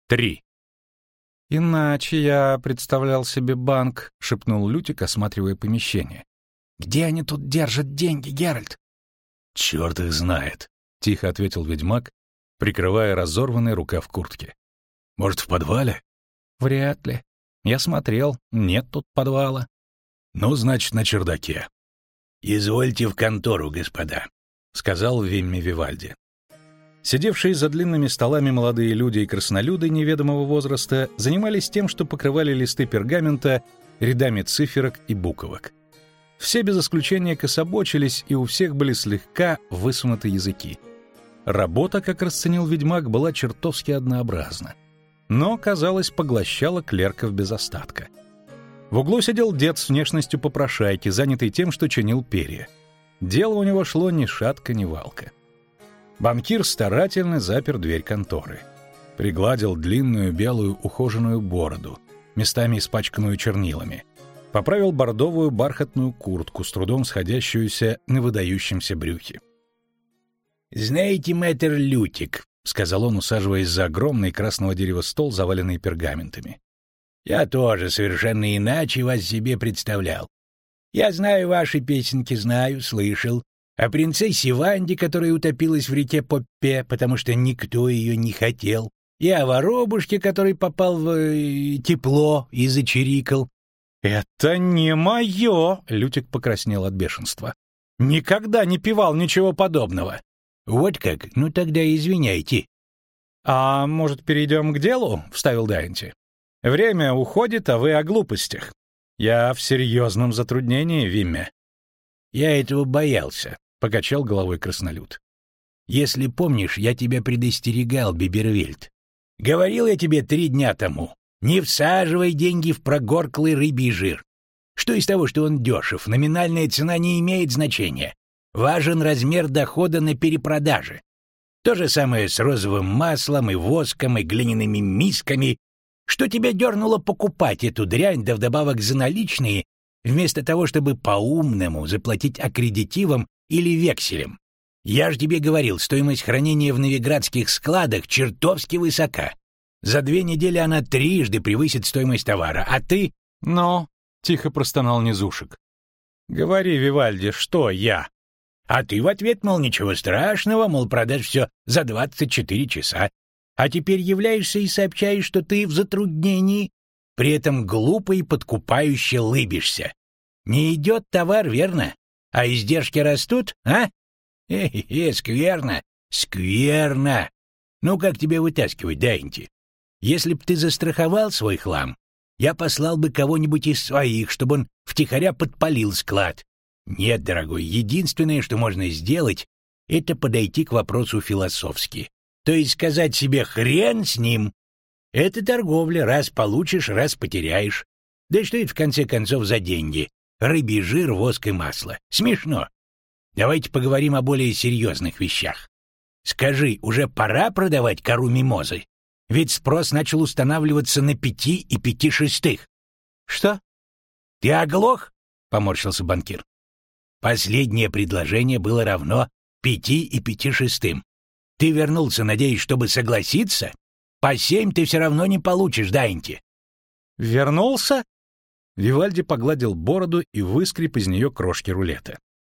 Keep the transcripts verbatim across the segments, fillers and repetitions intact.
Три. «Иначе я представлял себе банк», — шепнул Лютик, осматривая помещение. «Где они тут держат деньги, Геральт?» «Черт их знает», — тихо ответил ведьмак, прикрывая разорванный рукав куртки. «Может, в подвале?» «Вряд ли. Я смотрел, нет тут подвала». «Ну, значит, на чердаке». «Извольте в контору, господа», — сказал Вимми Вивальди. Сидевшие за длинными столами молодые люди и краснолюды неведомого возраста занимались тем, что покрывали листы пергамента рядами циферок и буквок. Все без исключения кособочились, и у всех были слегка высунуты языки. Работа, как расценил ведьмак, была чертовски однообразна, но, казалось, поглощала клерков без остатка. В углу сидел дед с внешностью попрошайки, занятый тем, что чинил перья. Дело у него шло ни шатко, ни валко. Банкир старательно запер дверь конторы. Пригладил длинную белую ухоженную бороду, местами испачканную чернилами. Поправил бордовую бархатную куртку, с трудом сходящуюся на выдающемся брюхе. «Знаете, мэтр Лютик», — сказал он, усаживаясь за огромный красного дерева стол, заваленный пергаментами. «Я тоже совершенно иначе вас себе представлял. Я знаю ваши песенки, знаю, слышал. О принцессе Ванде, которая утопилась в реке Поппе, потому что никто ее не хотел. И о воробушке, который попал в э, тепло и зачирикал. «Это не мое!» — Лютик покраснел от бешенства. «Никогда не певал ничего подобного». «Вот как? Ну тогда извиняйте». «А может, перейдем к делу?» — вставил Дайнти. «Время уходит, а вы о глупостях. Я в серьезном затруднении, Вимме». «Я этого боялся», — покачал головой краснолюд. «Если помнишь, я тебя предостерегал, Бибервельд. Говорил я тебе три дня тому, не всаживай деньги в прогорклый рыбий жир. Что из того, что он дешев, номинальная цена не имеет значения. Важен размер дохода на перепродаже. То же самое с розовым маслом и воском и глиняными мисками. Что тебя дернуло покупать эту дрянь, да вдобавок за наличные, вместо того, чтобы по-умному заплатить аккредитивом или векселем? Я же тебе говорил, стоимость хранения в новиградских складах чертовски высока. За две недели она трижды превысит стоимость товара, а ты... «Но...» — тихо простонал Низушек. «Говори, Вивальди, что я?» А ты в ответ, мол, ничего страшного, мол, продашь все за двадцать четыре часа. А теперь являешься и сообщаешь, что ты в затруднении, при этом глупо и подкупающе лыбишься. Не идет товар, верно? А издержки растут, а? Хе-хе, скверно, скверно. Ну, как тебе вытаскивать, Дайнти? Если б ты застраховал свой хлам, я послал бы кого-нибудь из своих, чтобы он втихаря подпалил склад. Нет, дорогой, единственное, что можно сделать, это подойти к вопросу философски. То есть сказать себе «хрен с ним». Это торговля, раз получишь, раз потеряешь. Да и что это в конце концов за деньги? Рыбий жир, воск и масло. Смешно. Давайте поговорим о более серьезных вещах. Скажи, уже пора продавать кору мимозы? Ведь спрос начал устанавливаться на пяти и пяти шестых. Что? Ты оглох? Поморщился банкир. Последнее предложение было равно пяти и пяти шестым. Ты вернулся, надеясь, чтобы согласиться? По семь ты все равно не получишь, Дайнти. «Вернулся?» Вивальди погладил бороду и выскреб из нее крошки рулета.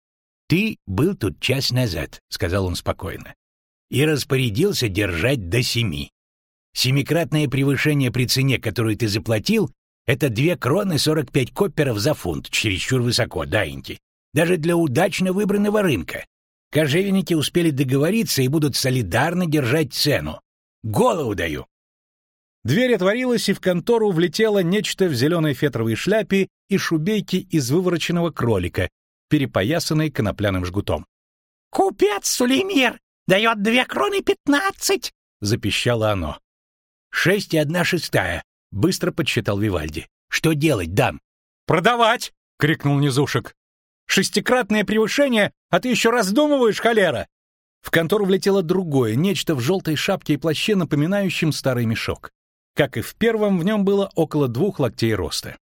«Ты был тут час назад», — сказал он спокойно, «и распорядился держать до семи. Семикратное превышение при цене, которую ты заплатил, это две кроны сорок пять копперов за фунт, чересчур высоко, Дайнти. Даже для удачно выбранного рынка. Кожевенники успели договориться и будут солидарно держать цену. Голову даю!» Дверь отворилась, и в контору влетело нечто в зеленой фетровой шляпе и шубейке из вывороченного кролика, перепоясанной конопляным жгутом. «Купец Сулеймир дает две кроны пятнадцать!» — запищало оно. «Шесть и одна шестая», — быстро подсчитал Вивальди. «Что делать, дам?» «Продавать!» — крикнул Низушек. «Шестикратное превышение, а ты еще раздумываешь, холера!» В контору влетело другое, нечто в желтой шапке и плаще, напоминающем старый мешок. Как и в первом, в нем было около двух локтей роста.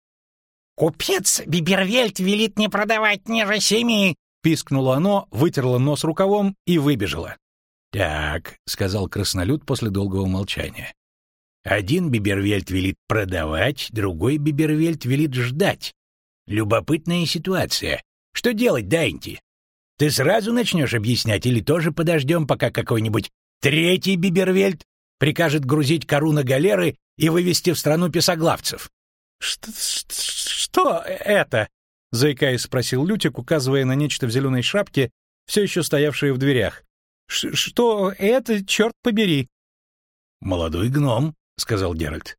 «Купец Бибервельд велит не продавать ниже семи!» — пискнуло оно, вытерло нос рукавом и выбежало. «Так», — сказал краснолюд после долгого молчания. Один Бибервельт велит продавать, другой Бибервельт велит ждать. Любопытная ситуация. Что делать, Дайнти? Ты сразу начнешь объяснять или тоже подождем, пока какой-нибудь третий Бибервельт прикажет грузить кору на галеры и вывести в страну песоглавцев? Что, что это? Заикаясь, спросил Лютик, указывая на нечто в зеленой шапке, все еще стоявшее в дверях. Ш что это, черт побери? Молодой гном, сказал Геральт.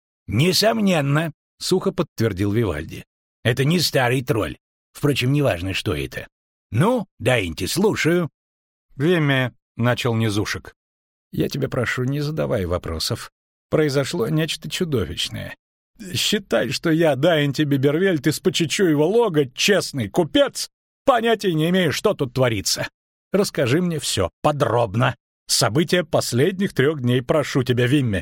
Несомненно, сухо подтвердил Вивальди. Это не старый тролль. Впрочем, неважно, что это. Ну, Дайнти, слушаю. Время, начал Низушек. Я тебя прошу, не задавай вопросов. Произошло нечто чудовищное. Считай, что я, Дайнти Бибервельт из Почечуева лога, честный купец, понятия не имею, что тут творится. Расскажи мне все, подробно. События последних трех дней, прошу тебя, Вимме.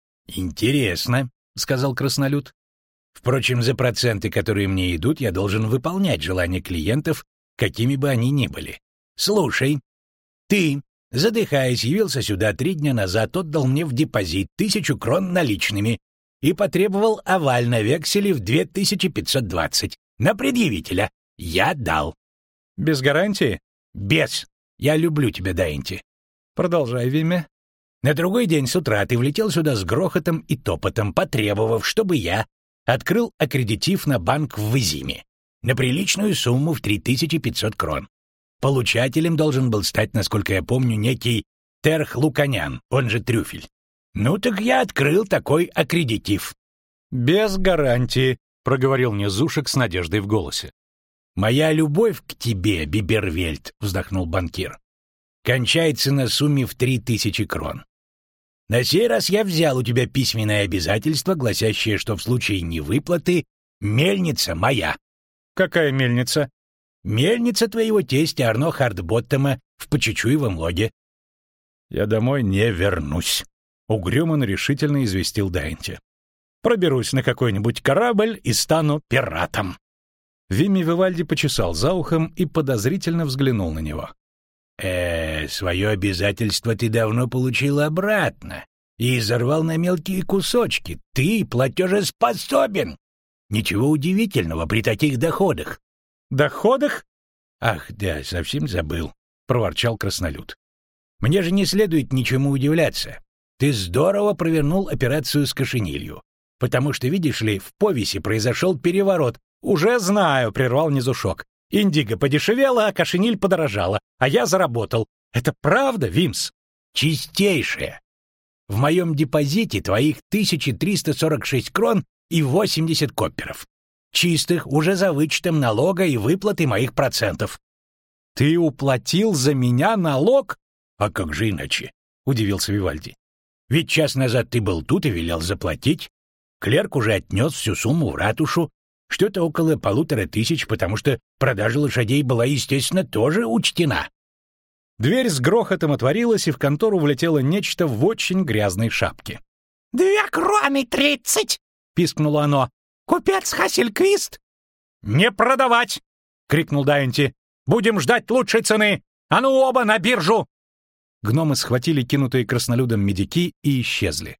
Интересно, сказал краснолюд. Впрочем, за проценты, которые мне идут, я должен выполнять желания клиентов, какими бы они ни были. Слушай, ты, задыхаясь, явился сюда три дня назад, отдал мне в депозит тысячу крон наличными и потребовал аваль на векселе в две тысячи пятьсот двадцать. На предъявителя. Я дал. Без гарантии? Без. Я люблю тебя, Дайнти. Продолжай, Вимме. На другой день с утра ты влетел сюда с грохотом и топотом, потребовав, чтобы я открыл аккредитив на банк в Визиме на приличную сумму в три тысячи пятьсот крон. Получателем должен был стать, насколько я помню, некий Терх Луканян, он же Трюфель. Ну так я открыл такой аккредитив. Без гарантии, проговорил Низушек с надеждой в голосе. Моя любовь к тебе, Бибервельт, вздохнул банкир, кончается на сумме в три тысячи крон. На сей раз я взял у тебя письменное обязательство, гласящее, что в случае невыплаты мельница моя. Какая мельница? Мельница твоего тестя Арно Хардботтема в Почечуевом логе. Я домой не вернусь, угрюмо, но решительно известил Дайнти. Проберусь на какой-нибудь корабль и стану пиратом. Вимми Вивальди почесал за ухом и подозрительно взглянул на него. Э, свое обязательство ты давно получил обратно и изорвал на мелкие кусочки. Ты платежеспособен. Ничего удивительного при таких доходах. Доходах? Ах, да, совсем забыл, проворчал краснолюд. Мне же не следует ничему удивляться. Ты здорово провернул операцию с кошенилью, потому что, видишь ли, в повесе произошел переворот. Уже знаю, прервал Низушок. Индиго подешевела, а кошениль подорожала, а я заработал. Это правда, Вимс? Чистейшее. В моем депозите твоих тысяча триста сорок шесть крон и восемьдесят копперов. Чистых, уже за вычетом налога и выплаты моих процентов. Ты уплатил за меня налог? А как же иначе? Удивился Вивальди. Ведь час назад ты был тут и велел заплатить. Клерк уже отнес всю сумму в ратушу. Что-то около полутора тысяч, потому что продажа лошадей была, естественно, тоже учтена. Дверь с грохотом отворилась, и в контору влетело нечто в очень грязной шапке. «Две кроны тридцать!» — пискнуло оно. «Купец Хассельквист!» «Не продавать!» — крикнул Дайнти. «Будем ждать лучшей цены! А ну оба на биржу!» Гномы схватили кинутые краснолюдом медики и исчезли.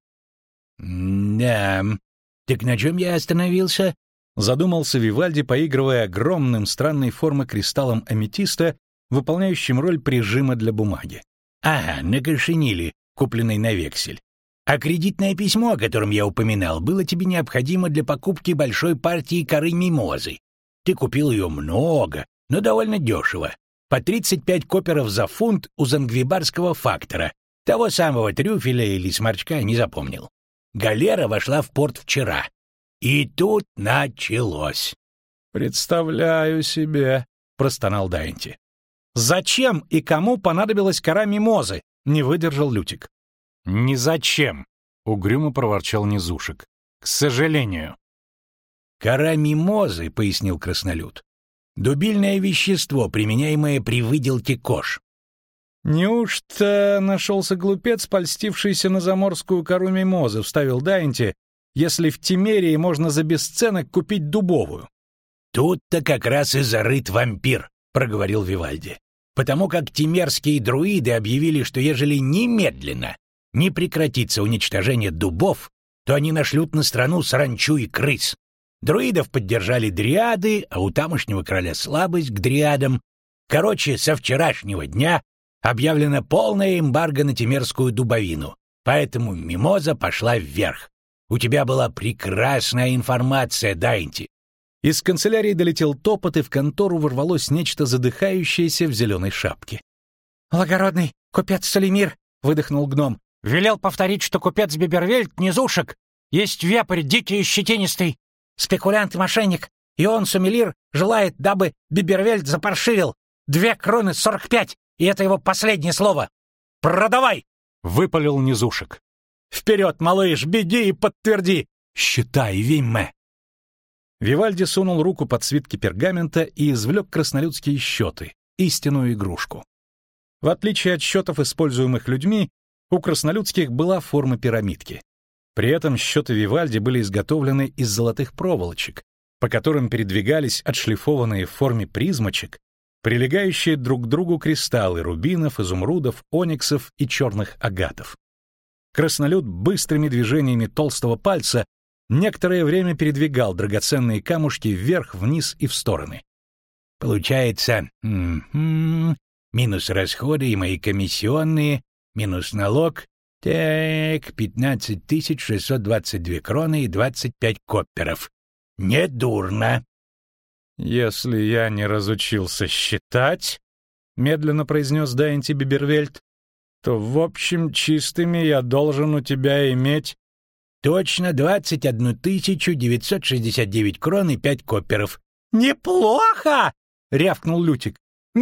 «Да, так на чем я остановился?» Задумался Вивальди, поигрывая огромным странной формы кристаллом аметиста, выполняющим роль прижима для бумаги. «Ага, на кошениле, купленной на вексель. А кредитное письмо, о котором я упоминал, было тебе необходимо для покупки большой партии коры мимозы. Ты купил ее много, но довольно дешево. По тридцать пять копперов за фунт у зангвибарского фактора, того самого трюфеля или сморчка, не запомнил. Галера вошла в порт вчера. И тут началось. «Представляю себе», — простонал Дайнти. «Зачем и кому понадобилась кора мимозы?» — не выдержал Лютик. «Ни зачем», — угрюмо проворчал Низушек. «К сожалению». «Кора мимозы», — пояснил краснолюд, — «дубильное вещество, применяемое при выделке кож». «Неужто нашелся глупец, польстившийся на заморскую кору мимозы?» — вставил Дайнти, «если в Тимерии можно за бесценок купить дубовую». «Тут-то как раз и зарыт вампир», — проговорил Вивальди, «потому как тимерские друиды объявили, что ежели немедленно не прекратится уничтожение дубов, то они нашлют на страну саранчу и крыс. Друидов поддержали дриады, а у тамошнего короля слабость к дриадам. Короче, со вчерашнего дня объявлена полная эмбарго на Темерскую дубовину, поэтому мимоза пошла вверх. У тебя была прекрасная информация, Дайнти. Из канцелярии долетел топот, и в контору ворвалось нечто задыхающееся в зеленой шапке. «Благородный купец Сулемир», — выдохнул гном, — «велел повторить, что купец Бибервельд низушек, есть вепрь дикий и щетинистый, спекулянт и мошенник, и он, Сумелир, желает, дабы Бибервельд запаршивил. Две кроны сорок пять, и это его последнее слово. Продавай!» — выпалил низушек. «Вперед, малыш, беги и подтверди! Считай, Вимме!» Вивальди сунул руку под свитки пергамента и извлек краснолюдские счеты, истинную игрушку. В отличие от счетов, используемых людьми, у краснолюдских была форма пирамидки. При этом счеты Вивальди были изготовлены из золотых проволочек, по которым передвигались отшлифованные в форме призмочек, прилегающие друг к другу кристаллы рубинов, изумрудов, ониксов и черных агатов. Краснолюд быстрыми движениями толстого пальца некоторое время передвигал драгоценные камушки вверх, вниз и в стороны. Получается, м-м, минус расходы и мои комиссионные, минус налог, так, пятнадцать тысяч шестьсот двадцать две кроны и двадцать пять копперов. Недурно. «Если я не разучился считать, — медленно произнес Дайнти Бибервельд, — то, в общем, чистыми я должен у тебя иметь...» «Точно двадцать одну тысячу девятьсот шестьдесят девять крон и пять копперов». «Неплохо!» — рявкнул Лютик.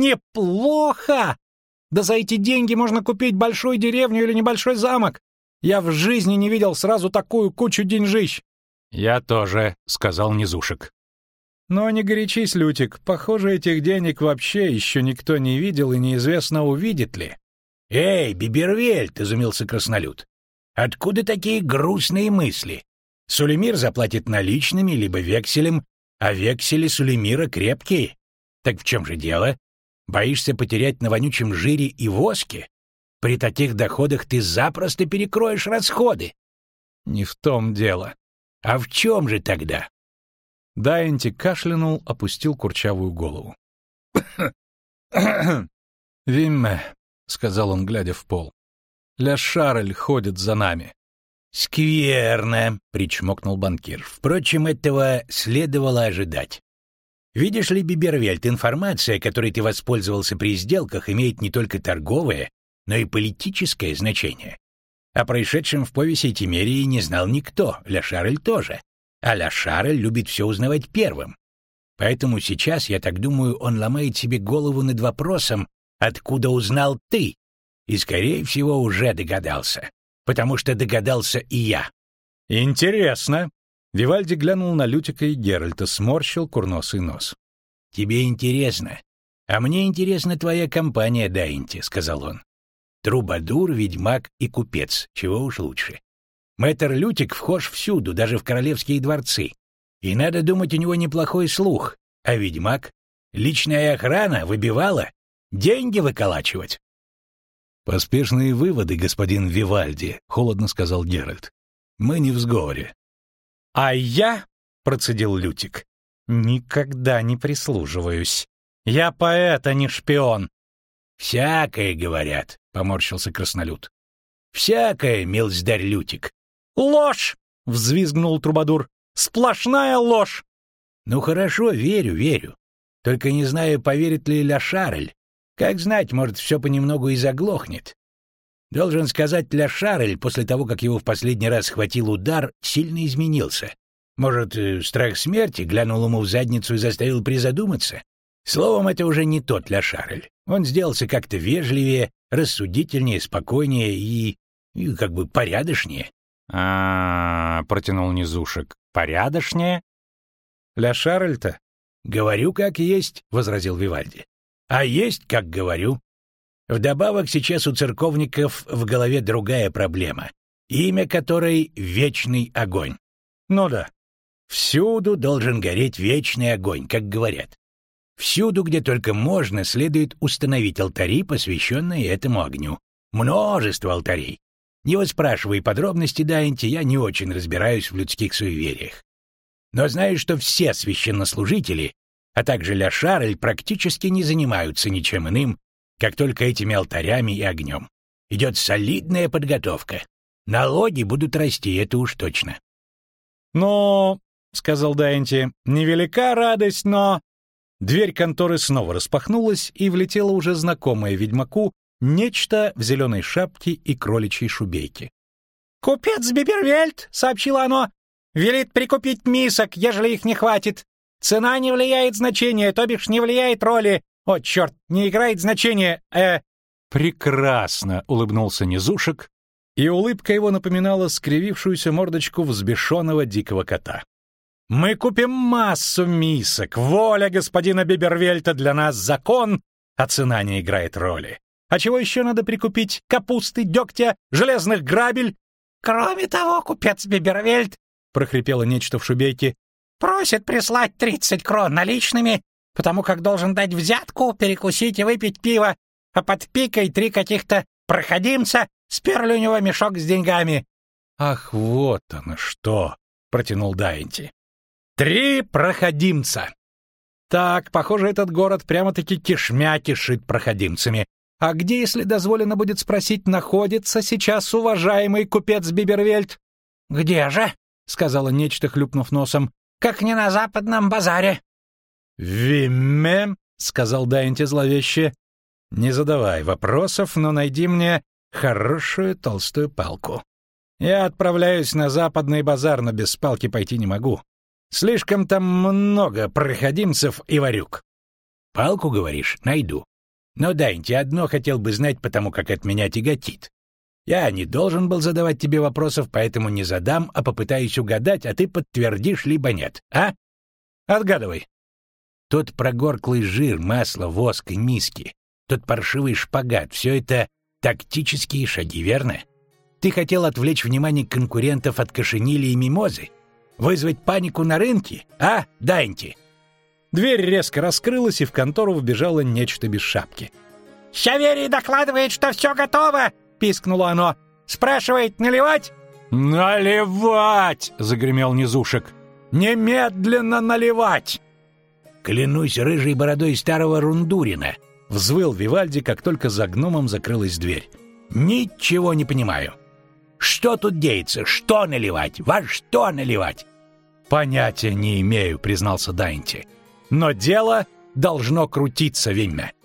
«Неплохо! Да за эти деньги можно купить большую деревню или небольшой замок. Я в жизни не видел сразу такую кучу деньжищ». «Я тоже», — сказал низушек. «Но не горячись, Лютик, похоже, этих денег вообще еще никто не видел и неизвестно, увидит ли». «Эй, Бибервельд!» — изумился краснолюд. «Откуда такие грустные мысли? Сулемир заплатит наличными либо векселем, а вексели Сулемира крепкие. Так в чем же дело? Боишься потерять на вонючем жире и воске? При таких доходах ты запросто перекроешь расходы». «Не в том дело». «А в чем же тогда?» Дайнти кашлянул, опустил курчавую голову. «Вимме», — сказал он, глядя в пол, — «Ля Шарль ходит за нами». «Скверно», — причмокнул банкир. «Впрочем, этого следовало ожидать. Видишь ли, Бибервельд, информация, которой ты воспользовался при сделках, имеет не только торговое, но и политическое значение. О происшедшем в повесе Тимерии не знал никто, Ля Шарль тоже. А Ля Шарль любит все узнавать первым. Поэтому сейчас, я так думаю, он ломает себе голову над вопросом, откуда узнал ты, и, скорее всего, уже догадался, потому что догадался и я». «Интересно». Вивальди глянул на Лютика и Геральта, сморщил курносый нос. «Тебе интересно, а мне интересна твоя компания, Дайнти», — сказал он. «Трубадур, ведьмак и купец, чего уж лучше. Мэтр Лютик вхож всюду, даже в королевские дворцы. И надо думать, у него неплохой слух. А ведьмак? Личная охрана, выбивала? Деньги выколачивать?» «Поспешные выводы, господин Вивальди», — холодно сказал Геральт. «Мы не в сговоре». «А я, — процедил Лютик, — никогда не прислуживаюсь. Я поэт, а не шпион». «Всякое, говорят», — поморщился краснолюд. «Всякое, милздарь Лютик». «Ложь!» — взвизгнул Трубадур. «Сплошная ложь!» «Ну хорошо, верю, верю. Только не знаю, поверит ли Ля Шарль. Как знать, может, все понемногу и заглохнет. Должен сказать, Ля Шарль, после того, как его в последний раз схватил удар, сильно изменился. Может, страх смерти глянул ему в задницу и заставил призадуматься? Словом, это уже не тот Ля Шарль. Он сделался как-то вежливее, рассудительнее, спокойнее и, и как бы порядочнее». «А-а-а», — протянул низушек, — «порядочнее?» «Ля Шарль-то?» «Говорю, как есть», — возразил Вивальди. «А есть, как говорю. Вдобавок сейчас у церковников в голове другая проблема, имя которой — вечный огонь. Ну да, всюду должен гореть вечный огонь, как говорят. Всюду, где только можно, следует установить алтари, посвященные этому огню. Множество алтарей. Не выспрашивай подробности, Дайнти, я не очень разбираюсь в людских суевериях. Но знаю, что все священнослужители, а также Ля Шарль, практически не занимаются ничем иным, как только этими алтарями и огнем. Идет солидная подготовка. Налоги будут расти, это уж точно. «Но, — сказал Дайнти, — невелика радость, но...» Дверь конторы снова распахнулась, и влетело уже знакомое ведьмаку нечто в зеленой шапке и кроличьей шубейке. «Купец Бибервельд, — сообщило оно, — велит прикупить мисок, ежели их не хватит. Цена не влияет значения, то бишь не влияет роли. О, черт, не играет значения, э...» «Прекрасно!» — улыбнулся Низушек, и улыбка его напоминала скривившуюся мордочку взбешенного дикого кота. «Мы купим массу мисок. Воля господина Бибервельта для нас закон, а цена не играет роли. А чего еще надо прикупить? Капусты, дегтя, железных грабель?» «Кроме того, купец Бибервельд, — прохрипело нечто в шубейке, — просит прислать тридцать крон наличными, потому как должен дать взятку, перекусить и выпить пиво, а под пикой три каких-то проходимца сперли у него мешок с деньгами». «Ах, вот оно что!» — протянул Дайнти. «Три проходимца! Так, похоже, этот город прямо-таки кишмя кишит проходимцами. А где, если дозволено будет спросить, находится сейчас уважаемый купец Бибервельд?» «Где же?» — сказала нечто, хлюпнув носом. «Как не на западном базаре». «Вимме», — сказал Дайнти зловеще, — «не задавай вопросов, но найди мне хорошую толстую палку. Я отправляюсь на западный базар, но без палки пойти не могу. Слишком там много проходимцев и ворюк». «Палку, говоришь, найду. Но, Дайнти, одно хотел бы знать, потому как от меня тяготит. Я не должен был задавать тебе вопросов, поэтому не задам, а попытаюсь угадать, а ты подтвердишь либо нет, а? Отгадывай». Тот прогорклый жир, масло, воск и миски, тот паршивый шпагат — все это тактические шаги, верно? Ты хотел отвлечь внимание конкурентов от кошенили и мимозы? Вызвать панику на рынке, а, Дайнти?» Дверь резко раскрылась, и в контору вбежало нечто без шапки. «Саверий докладывает, что все готово!» — пискнуло оно. «Спрашивает, наливать?» «Наливать!» — загремел Низушек. «Немедленно наливать!» «Клянусь рыжей бородой старого Рундурина!» — взвыл Вивальди, как только за гномом закрылась дверь. «Ничего не понимаю. Что тут деется? Что наливать? Во что наливать?» «Понятия не имею», — признался Дайнти. «Но дело должно крутиться, Вимме.